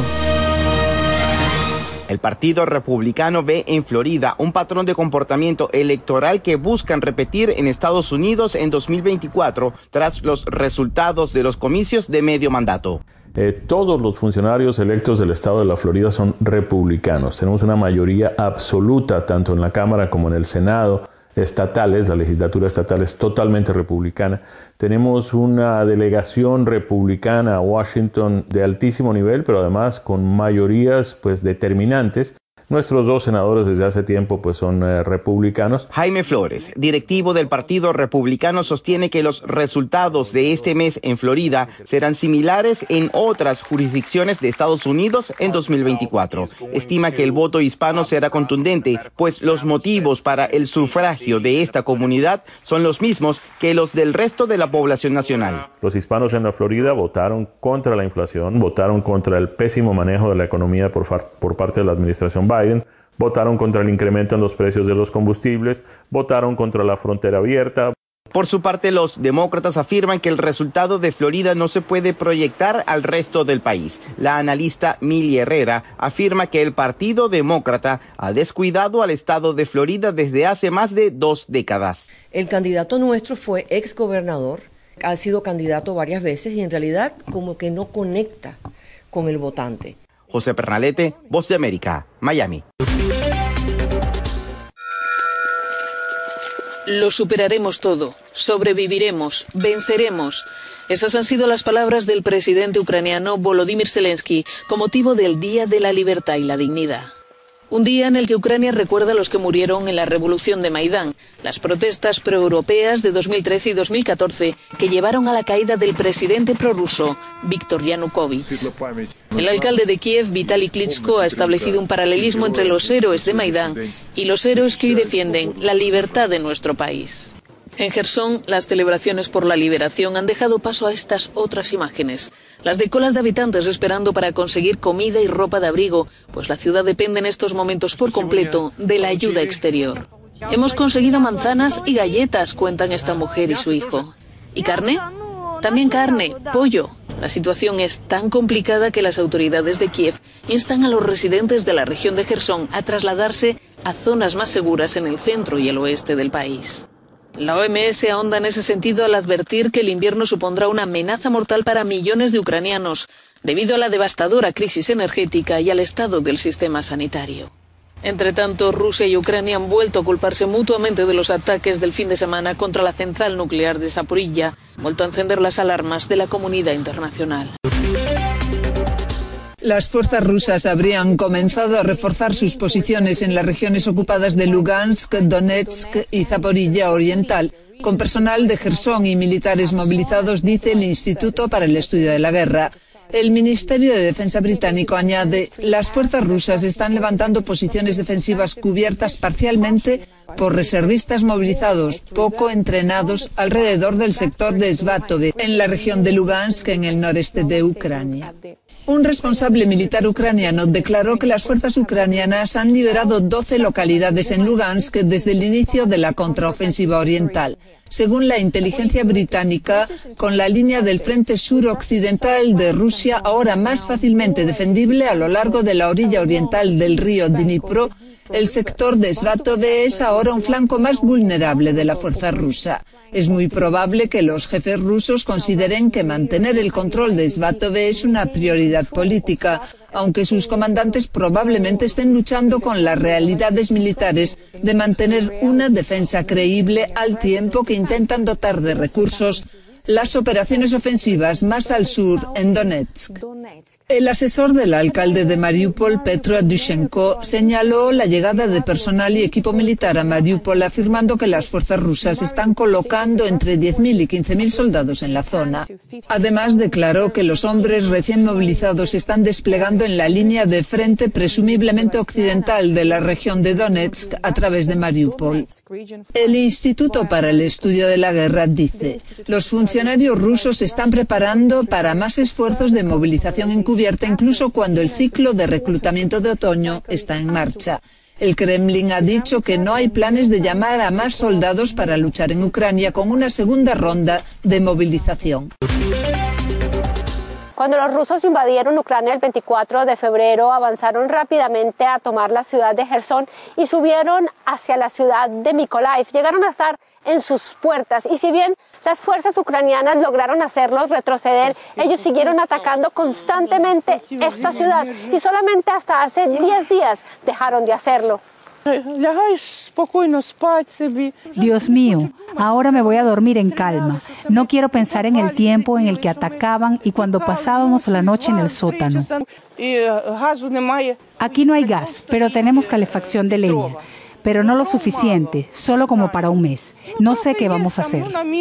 Speaker 5: El Partido Republicano ve en Florida un patrón de comportamiento electoral que buscan repetir en Estados Unidos en dos mil veinticuatro tras los resultados de los comicios de medio mandato.
Speaker 8: Eh, todos los funcionarios electos del estado de la Florida son republicanos. Tenemos una mayoría absoluta tanto en la Cámara como en el Senado estatales, la legislatura estatal es totalmente republicana. Tenemos una delegación republicana a Washington de altísimo nivel, pero además con mayorías pues determinantes. Nuestros dos senadores desde hace tiempo pues son eh, republicanos.
Speaker 5: Jaime Flores, directivo del Partido Republicano, sostiene que los resultados de este mes en Florida serán similares en otras jurisdicciones de Estados Unidos en dos mil veinticuatro. Estima que el voto hispano será contundente, pues los motivos para el sufragio de esta comunidad son los mismos que los del resto de la población nacional.
Speaker 8: Los hispanos en la Florida votaron contra la inflación, votaron contra el pésimo manejo de la economía por, por parte de la administración Biden. Biden, votaron contra el incremento en los precios de los combustibles, votaron contra la frontera abierta.
Speaker 5: Por su parte, los demócratas afirman que el resultado de Florida no se puede proyectar al resto del país. La analista Mili Herrera afirma que el Partido Demócrata ha descuidado al estado de Florida desde hace más de dos décadas.
Speaker 23: El candidato nuestro fue exgobernador, ha sido candidato varias veces y en realidad como que no conecta con el votante.
Speaker 5: José Pernalete, Voz de América, Miami.
Speaker 24: Lo superaremos todo, sobreviviremos, venceremos. Esas han sido las palabras del presidente ucraniano Volodymyr Zelensky con motivo del Día de la Libertad y la Dignidad. Un día en el que Ucrania recuerda a los que murieron en la revolución de Maidán, las protestas proeuropeas de dos mil trece y dos mil catorce que llevaron a la caída del presidente prorruso, Víktor Yanukovych. El alcalde de Kiev, Vitaly Klitschko, ha establecido un paralelismo entre los héroes de Maidán y los héroes que hoy defienden la libertad de nuestro país. En Jersón, las celebraciones por la liberación han dejado paso a estas otras imágenes, las de colas de habitantes esperando para conseguir comida y ropa de abrigo, pues la ciudad depende en estos momentos por completo de la ayuda exterior. Hemos conseguido manzanas y galletas, cuentan esta mujer y su hijo. ¿Y carne? También carne, pollo. La situación es tan complicada que las autoridades de Kiev instan a los residentes de la región de Jersón a trasladarse a zonas más seguras en el centro y el oeste del país. La O M S ahonda en ese sentido al advertir que el invierno supondrá una amenaza mortal para millones de ucranianos, debido a la devastadora crisis energética y al estado del sistema sanitario. Entre tanto, Rusia y Ucrania han vuelto a culparse mutuamente de los ataques del fin de semana contra la central nuclear de Zaporilla, vuelto a encender las alarmas de la comunidad internacional.
Speaker 25: Las fuerzas rusas habrían comenzado a reforzar sus posiciones en las regiones ocupadas de Lugansk, Donetsk y Zaporilla Oriental, con personal de Jersón y militares movilizados, dice el Instituto para el Estudio de la Guerra. El Ministerio de Defensa británico añade, las fuerzas rusas están levantando posiciones defensivas cubiertas parcialmente por reservistas movilizados, poco entrenados, alrededor del sector de Svatove, en la región de Lugansk, en el noreste de Ucrania. Un responsable militar ucraniano declaró que las fuerzas ucranianas han liberado doce localidades en Lugansk desde el inicio de la contraofensiva oriental. Según la inteligencia británica, con la línea del frente suroccidental de Rusia ahora más fácilmente defendible a lo largo de la orilla oriental del río Dnipro, el sector de Svatove es ahora un flanco más vulnerable de la fuerza rusa. Es muy probable que los jefes rusos consideren que mantener el control de Svatove es una prioridad política, aunque sus comandantes probablemente estén luchando con las realidades militares de mantener una defensa creíble al tiempo que intentan dotar de recursos las operaciones ofensivas más al sur, en Donetsk. El asesor del alcalde de Mariupol, Petro Dushenko, señaló la llegada de personal y equipo militar a Mariupol, afirmando que las fuerzas rusas están colocando entre diez mil y quince mil soldados en la zona. Además, declaró que los hombres recién movilizados se están desplegando en la línea de frente presumiblemente occidental de la región de Donetsk a través de Mariupol. El Instituto para el Estudio de la Guerra dice: los funcionarios rusos se están preparando para más esfuerzos de movilización encubierta, incluso cuando el ciclo de reclutamiento de otoño está en marcha. El Kremlin ha dicho que no hay planes de llamar a más soldados para luchar en Ucrania con una segunda ronda de movilización.
Speaker 2: Cuando los rusos invadieron Ucrania el veinticuatro de febrero, avanzaron rápidamente a tomar la ciudad de Jersón y subieron hacia la ciudad de Mykolaiv. Llegaron a estar en sus puertas y si bien las fuerzas ucranianas lograron hacerlos retroceder, ellos siguieron atacando constantemente esta ciudad y solamente hasta hace diez días dejaron de hacerlo.
Speaker 7: Dios mío, ahora me voy a dormir en calma. No quiero pensar en el tiempo en el que atacaban y cuando pasábamos la noche en el sótano. Aquí no hay gas, pero tenemos calefacción de leña. Pero no lo suficiente, solo como para un mes. No sé qué vamos a hacer.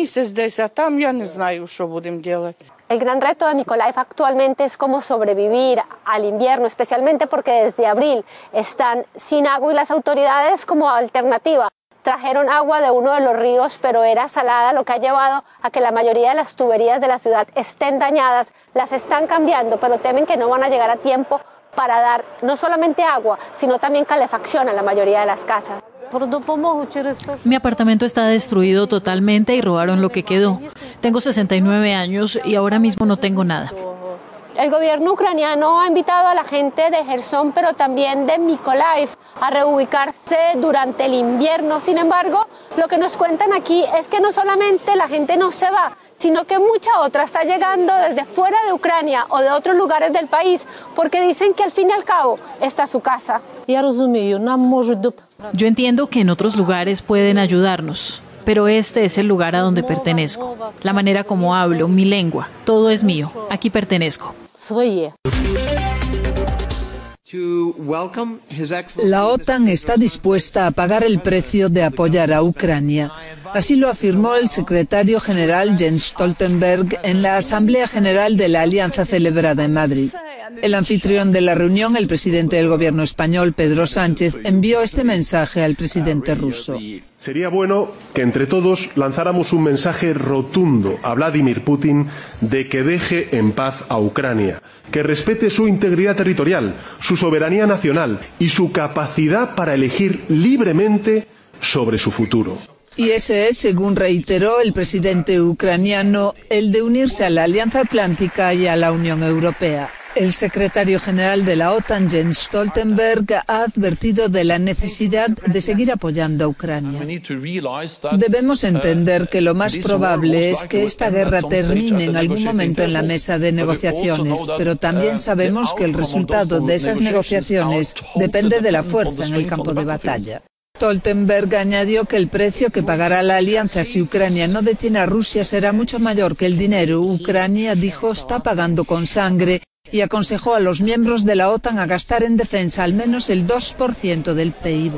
Speaker 2: El gran reto de Mykolaiv actualmente es cómo sobrevivir al invierno, especialmente porque desde abril están sin agua y las autoridades como alternativa trajeron agua de uno de los ríos, pero era salada, lo que ha llevado a que la mayoría de las tuberías de la ciudad estén dañadas. Las están cambiando, pero temen que no van a llegar a tiempo para dar no solamente agua, sino también calefacción a la mayoría de las casas.
Speaker 11: Mi apartamento está destruido totalmente y robaron lo que quedó. Tengo sesenta y nueve años y ahora mismo no tengo nada.
Speaker 2: El gobierno ucraniano ha invitado a la gente de Jersón, pero también de Mykolaiv, a reubicarse durante el invierno. Sin embargo, lo que nos cuentan aquí es que no solamente la gente no se va, sino que mucha otra está llegando desde fuera de Ucrania o de otros lugares del país, porque dicen que al fin y al cabo esta es su casa.
Speaker 11: Yo entiendo que en otros lugares pueden ayudarnos, pero este es el lugar a donde pertenezco. La manera como hablo, mi lengua, todo es mío. Aquí pertenezco.
Speaker 25: La OTAN está dispuesta a pagar el precio de apoyar a Ucrania. Así lo afirmó el secretario general Jens Stoltenberg en la Asamblea General de la Alianza celebrada en Madrid. El anfitrión de la reunión, el presidente del gobierno español, Pedro Sánchez, envió este mensaje al presidente ruso.
Speaker 12: Sería bueno que entre todos lanzáramos un mensaje rotundo a Vladimir Putin de que deje en paz a Ucrania, que respete su integridad territorial, su soberanía nacional y su capacidad para elegir libremente sobre su futuro.
Speaker 25: Y ese es, según reiteró el presidente ucraniano, el de unirse a la Alianza Atlántica y a la Unión Europea. El secretario general de la OTAN, Jens Stoltenberg, ha advertido de la necesidad de seguir apoyando a Ucrania. Debemos entender que lo más probable es que esta guerra termine en algún momento en la mesa de negociaciones, pero también sabemos que el resultado de esas negociaciones depende de la fuerza en el campo de batalla. Stoltenberg añadió que el precio que pagará la alianza si Ucrania no detiene a Rusia será mucho mayor que el dinero. Ucrania, dijo, está pagando con sangre y aconsejó a los miembros de la OTAN a gastar en defensa al menos el dos por ciento del P I B.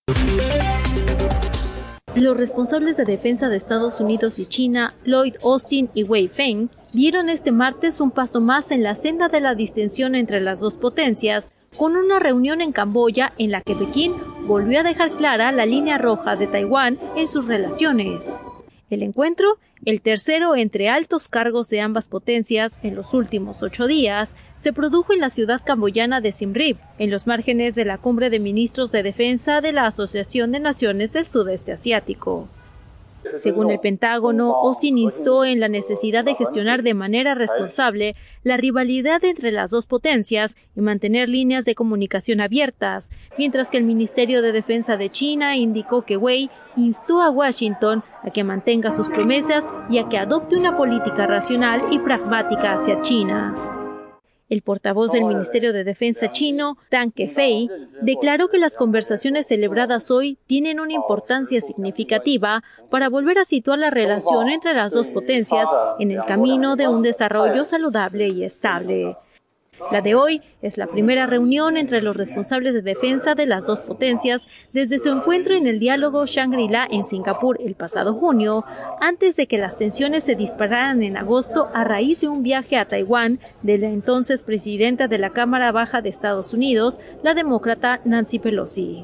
Speaker 13: Los responsables de defensa de Estados Unidos y China, Lloyd Austin y Wei Feng, dieron este martes un paso más en la senda de la distensión entre las dos potencias, con una reunión en Camboya en la que Pekín volvió a dejar clara la línea roja de Taiwán en sus relaciones. El encuentro, el tercero entre altos cargos de ambas potencias en los últimos ocho días, se produjo en la ciudad camboyana de Siem Reap, en los márgenes de la cumbre de ministros de defensa de la Asociación de Naciones del Sudeste Asiático. Según el Pentágono, Austin instó en la necesidad de gestionar de manera responsable la rivalidad entre las dos potencias y mantener líneas de comunicación abiertas, mientras que el Ministerio de Defensa de China indicó que Wei instó a Washington a que mantenga sus promesas y a que adopte una política racional y pragmática hacia China. El portavoz del Ministerio de Defensa chino, Tang Kefei, declaró que las conversaciones celebradas hoy tienen una importancia significativa para volver a situar la relación entre las dos potencias en el camino de un desarrollo saludable y estable. La de hoy es la primera reunión entre los responsables de defensa de las dos potencias desde su encuentro en el diálogo Shangri-La en Singapur el pasado junio, antes de que las tensiones se dispararan en agosto a raíz de un viaje a Taiwán de la entonces presidenta de la Cámara Baja de Estados Unidos, la demócrata Nancy Pelosi.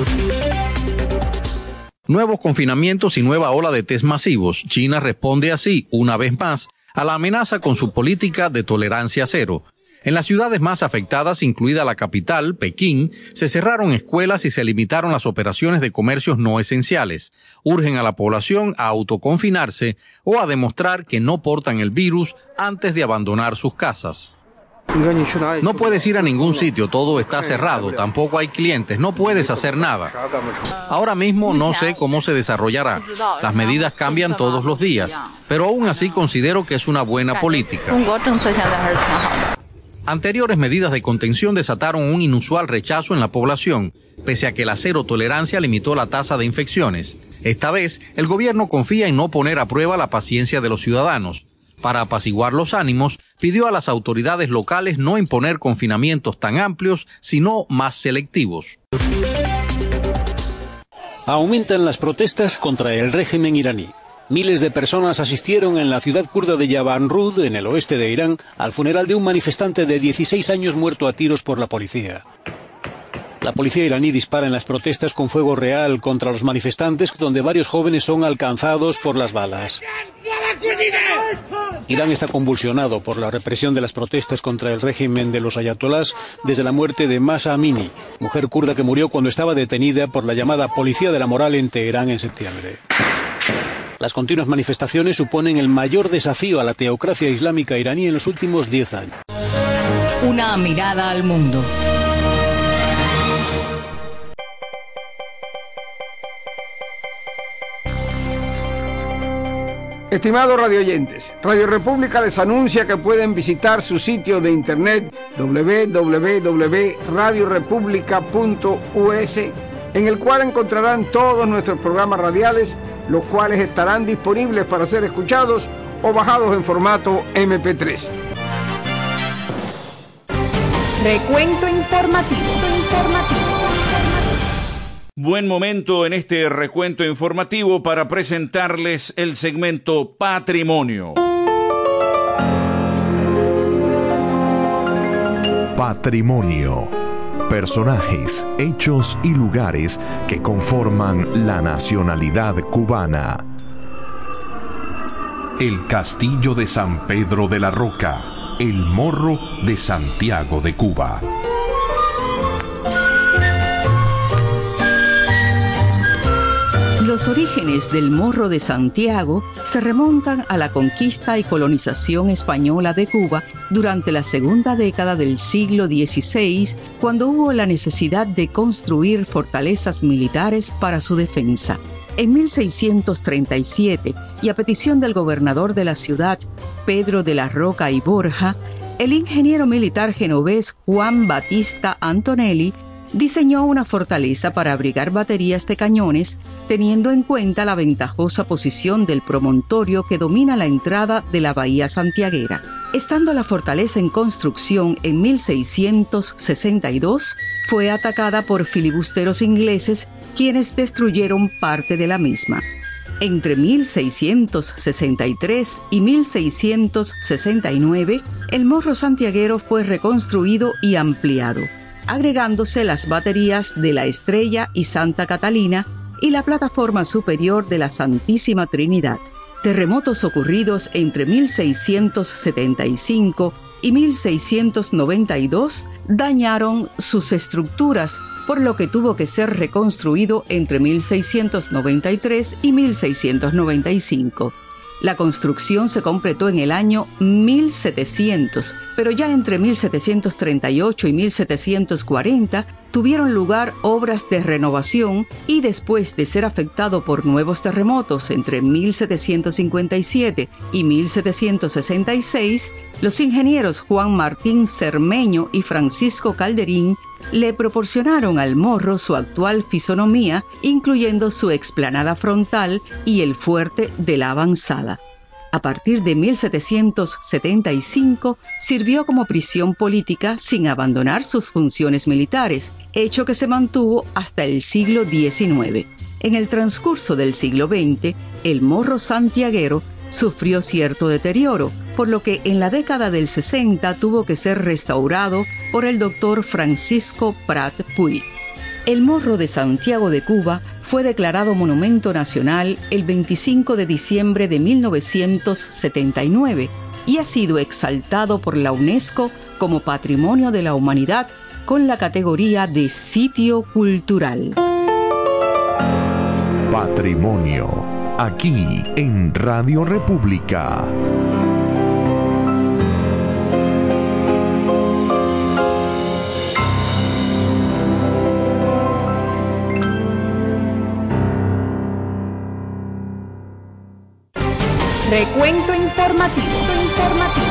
Speaker 10: Nuevos confinamientos y nueva ola de test masivos. China responde así, una vez más, a la amenaza con su política de tolerancia cero. En las ciudades más afectadas, incluida la capital, Pekín, se cerraron escuelas y se limitaron las operaciones de comercios no esenciales. Urgen a la población a autoconfinarse o a demostrar que no portan el virus antes de abandonar sus casas. No puedes ir a ningún sitio, todo está cerrado, tampoco hay clientes, no puedes hacer nada. Ahora mismo no sé cómo se desarrollará. Las medidas cambian todos los días, pero aún así considero que es una buena política. Anteriores medidas de contención desataron un inusual rechazo en la población, pese a que la cero tolerancia limitó la tasa de infecciones. Esta vez, el gobierno confía en no poner a prueba la paciencia de los ciudadanos. Para apaciguar los ánimos, pidió a las autoridades locales no imponer confinamientos tan amplios, sino más selectivos.
Speaker 14: Aumentan las protestas contra el régimen iraní. Miles de personas asistieron en la ciudad kurda de Yavanrud, en el oeste de Irán, al funeral de un manifestante de dieciséis años muerto a tiros por la policía. La policía iraní dispara en las protestas con fuego real contra los manifestantes, donde varios jóvenes son alcanzados por las balas. Irán está convulsionado por la represión de las protestas contra el régimen de los ayatolás desde la muerte de Mahsa Amini, mujer kurda que murió cuando estaba detenida por la llamada Policía de la Moral en Teherán en septiembre. Las continuas manifestaciones suponen el mayor desafío a la teocracia islámica iraní en los últimos diez años.
Speaker 9: Una mirada al mundo.
Speaker 15: Estimados radioyentes, Radio República les anuncia que pueden visitar su sitio de internet doble u doble u doble u punto radio república punto u s, en el cual encontrarán todos nuestros programas radiales, los cuales estarán disponibles para ser escuchados o bajados en formato eme pe tres.
Speaker 1: Recuento informativo. informativo.
Speaker 3: Buen momento en este recuento informativo para presentarles el segmento Patrimonio.
Speaker 6: Patrimonio. Personajes, hechos y lugares que conforman la nacionalidad cubana. El Castillo de San Pedro de la Roca, el Morro de Santiago de Cuba.
Speaker 16: Los orígenes del Morro de Santiago se remontan a la conquista y colonización española de Cuba durante la segunda década del siglo dieciséis, cuando hubo la necesidad de construir fortalezas militares para su defensa. En mil seiscientos treinta y siete, y a petición del gobernador de la ciudad, Pedro de la Roca y Borja, el ingeniero militar genovés Juan Batista Antonelli diseñó una fortaleza para abrigar baterías de cañones, teniendo en cuenta la ventajosa posición del promontorio que domina la entrada de la bahía santiaguera. Estando la fortaleza en construcción en mil seiscientos sesenta y dos, fue atacada por filibusteros ingleses, quienes destruyeron parte de la misma. Entre mil seiscientos sesenta y tres y mil seiscientos sesenta y nueve, el morro santiaguero fue reconstruido y ampliado, agregándose las baterías de la Estrella y Santa Catalina y la plataforma superior de la Santísima Trinidad. Terremotos ocurridos entre mil seiscientos setenta y cinco y mil seiscientos noventa y dos dañaron sus estructuras, por lo que tuvo que ser reconstruido entre mil seiscientos noventa y tres y mil seiscientos noventa y cinco. La construcción se completó en el año mil setecientos, pero ya entre mil setecientos treinta y ocho y mil setecientos cuarenta tuvieron lugar obras de renovación y después de ser afectado por nuevos terremotos entre mil setecientos cincuenta y siete y mil setecientos sesenta y seis, los ingenieros Juan Martín Cermeño y Francisco Calderín le proporcionaron al morro su actual fisonomía, incluyendo su explanada frontal y el fuerte de la avanzada. A partir de mil setecientos setenta y cinco, sirvió como prisión política sin abandonar sus funciones militares, hecho que se mantuvo hasta el siglo diecinueve. En el transcurso del siglo veinte, el morro santiaguero sufrió cierto deterioro, por lo que en la década del sesenta tuvo que ser restaurado por el doctor Francisco Prat Puig. El Morro de Santiago de Cuba fue declarado Monumento Nacional el veinticinco de diciembre de mil novecientos setenta y nueve y ha sido exaltado por la UNESCO como Patrimonio de la Humanidad con la categoría de Sitio Cultural.
Speaker 6: Patrimonio, aquí en Radio República.
Speaker 1: Recuento informativo. informativo.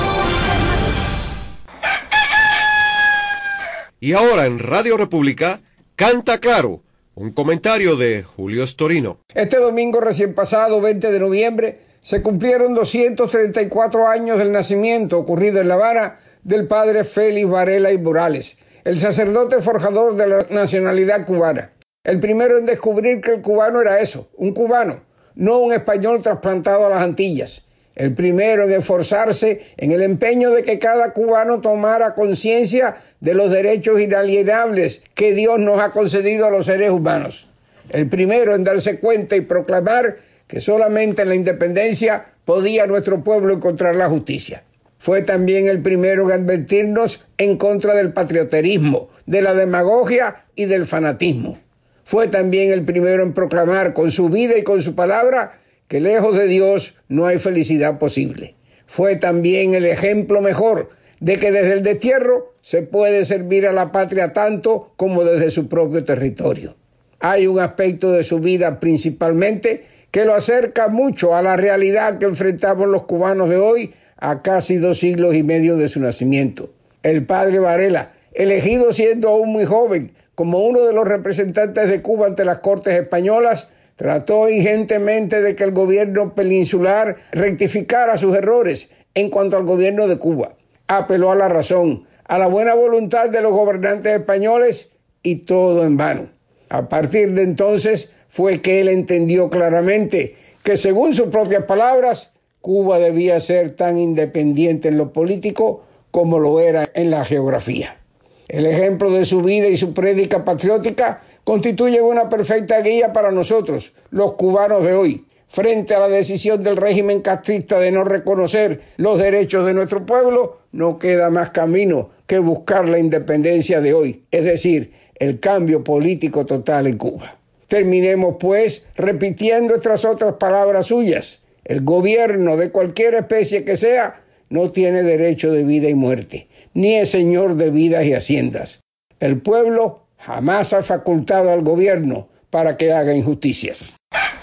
Speaker 17: Y ahora en Radio República, Canta Claro, un comentario de Julio Storino.
Speaker 15: Este domingo recién pasado, veinte de noviembre, se cumplieron doscientos treinta y cuatro años del nacimiento ocurrido en La Habana del padre Félix Varela y Morales, el sacerdote forjador de la nacionalidad cubana. El primero en descubrir que el cubano era eso, un cubano, no un español trasplantado a las Antillas. El primero en esforzarse en el empeño de que cada cubano tomara conciencia de los derechos inalienables que Dios nos ha concedido a los seres humanos. El primero en darse cuenta y proclamar que solamente en la independencia podía nuestro pueblo encontrar la justicia. Fue también el primero en advertirnos en contra del patrioterismo, de la demagogia y del fanatismo. Fue también el primero en proclamar con su vida y con su palabra que lejos de Dios no hay felicidad posible. Fue también el ejemplo mejor de que desde el destierro se puede servir a la patria tanto como desde su propio territorio. Hay un aspecto de su vida principalmente que lo acerca mucho a la realidad que enfrentamos los cubanos de hoy a casi dos siglos y medio de su nacimiento. El padre Varela, elegido siendo aún muy joven como uno de los representantes de Cuba ante las Cortes españolas, trató ingentemente de que el gobierno peninsular rectificara sus errores en cuanto al gobierno de Cuba. Apeló a la razón, a la buena voluntad de los gobernantes españoles y todo en vano. A partir de entonces fue que él entendió claramente que, según sus propias palabras, Cuba debía ser tan independiente en lo político como lo era en la geografía. El ejemplo de su vida y su prédica patriótica constituyen una perfecta guía para nosotros, los cubanos de hoy, frente a la decisión del régimen castrista de no reconocer los derechos de nuestro pueblo. No queda más camino que buscar la independencia de hoy, es decir, el cambio político total en Cuba. Terminemos, pues, repitiendo estas otras palabras suyas. El gobierno de cualquier especie que sea no tiene derecho de vida y muerte, ni es señor de vidas y haciendas. El pueblo jamás ha facultado al gobierno para que haga injusticias.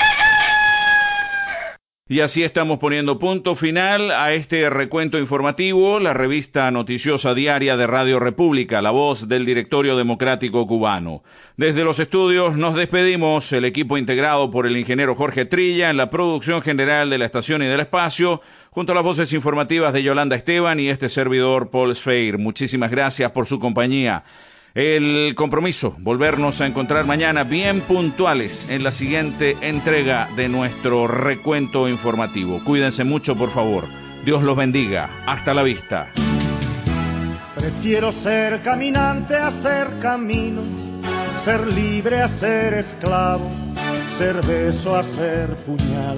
Speaker 3: Y así estamos poniendo punto final a este recuento informativo, la revista noticiosa diaria de Radio República, la voz del Directorio Democrático Cubano. Desde los estudios nos despedimos, el equipo integrado por el ingeniero Jorge Trilla en la producción general de la estación y del espacio, junto a las voces informativas de Yolanda Esteban y este servidor Paul Sfeir. Muchísimas gracias por su compañía. El compromiso, volvernos a encontrar mañana bien puntuales en la siguiente entrega de nuestro recuento informativo. Cuídense mucho, por favor. Dios los bendiga. Hasta la vista.
Speaker 18: Prefiero ser caminante a ser camino, ser libre a ser esclavo, ser beso a ser puñal.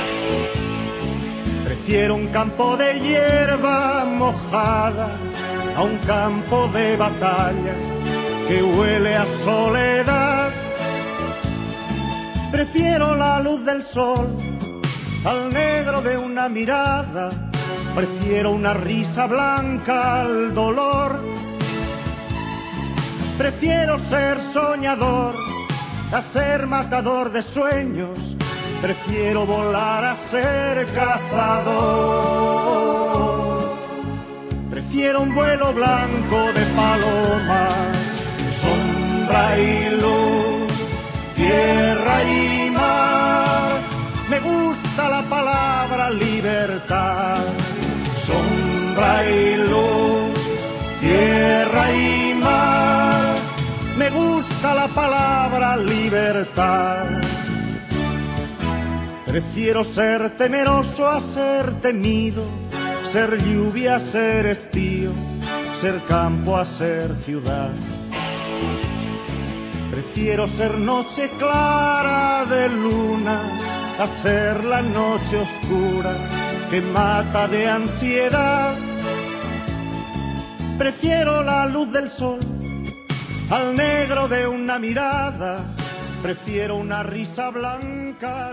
Speaker 18: Prefiero un campo de hierba mojada a un campo de batalla que huele a soledad. Prefiero la luz del sol al negro de una mirada, prefiero una risa blanca al dolor. Prefiero ser soñador a ser matador de sueños, prefiero volar a ser cazador. Prefiero un vuelo blanco de palomas, sombra y luz, tierra y mar. Me gusta la palabra libertad, sombra y luz, tierra y mar. Me gusta la palabra libertad. Prefiero ser temeroso a ser temido, ser lluvia a ser estío, ser campo a ser ciudad. Prefiero ser noche clara de luna a ser la noche oscura que mata de ansiedad. Prefiero la luz del sol al negro de una mirada, prefiero una risa blanca.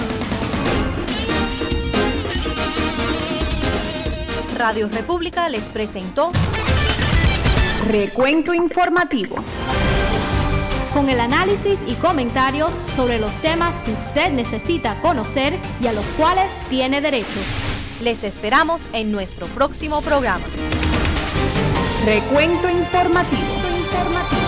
Speaker 1: Radio República les presentó Recuento Informativo, con el análisis y comentarios sobre los temas que usted necesita conocer y a los cuales tiene derecho. Les esperamos en nuestro próximo programa. Recuento Informativo. Informativo.